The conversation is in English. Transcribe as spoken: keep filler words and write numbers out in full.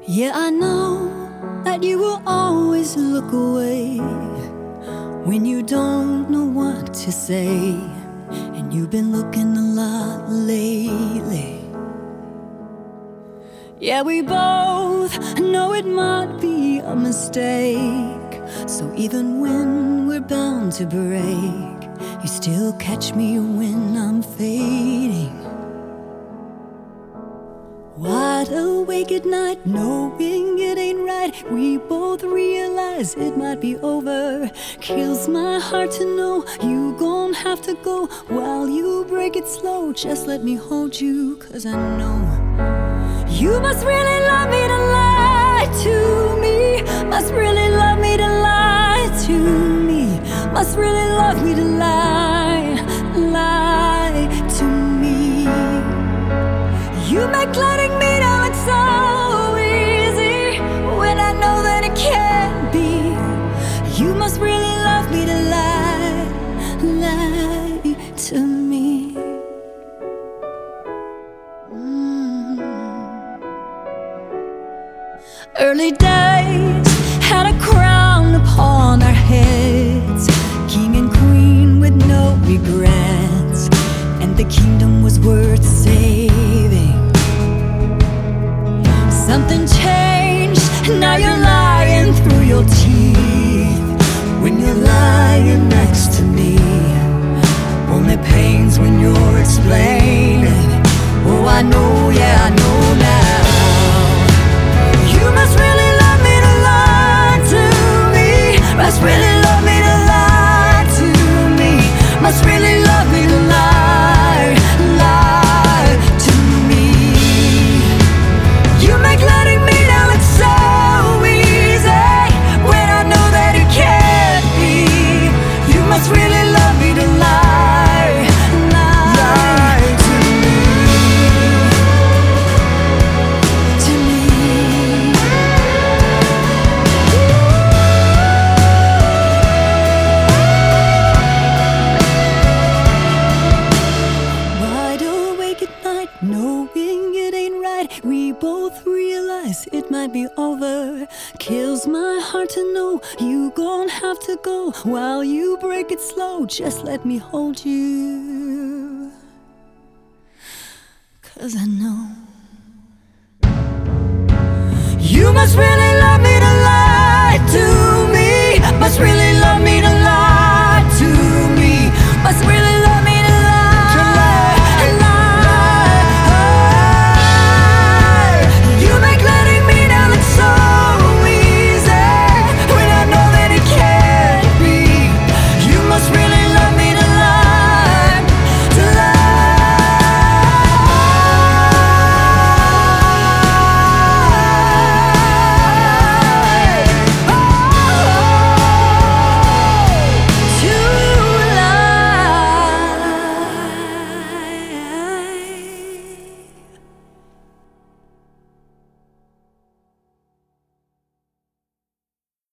Yeah, I know that you will always look away when you don't know what to say, and you've been looking a lot lately. Yeah, we both know it might be a mistake, so even when we're bound to break, you still catch me when I'm fading. Wide awake at night, knowing it ain't right. We both realize it might be over. Kills my heart to know you gon' have to go. While you break it slow, just let me hold you, 'cause I know you must really love me to lie to me. Must really love me to lie to me. Must really love me to lie, lie to me. You make letting me down look so easy when I know that it can't be. You must really love me to lie, lie to me. Mm. Early days had a crown upon our heads, king and queen with no regrets, and the kingdom was worth saving. Something changed, now you're lying through your teeth. When you're lying next to me, only pains when you're explaining. Oh, I know, yeah, I know now. You must really love me to lie to me. Must really love me to lie to me. Must really love me to lie, lie to me. You make letting me down look so easy when I know that it can't be. You must really love me to lie, lie to me, to me. Wide awake at night, knowing it ain't right. We both realize it might be over. Kills my heart to know you gon' have to go. While you break it slow, just let me hold you, 'cause I know you must really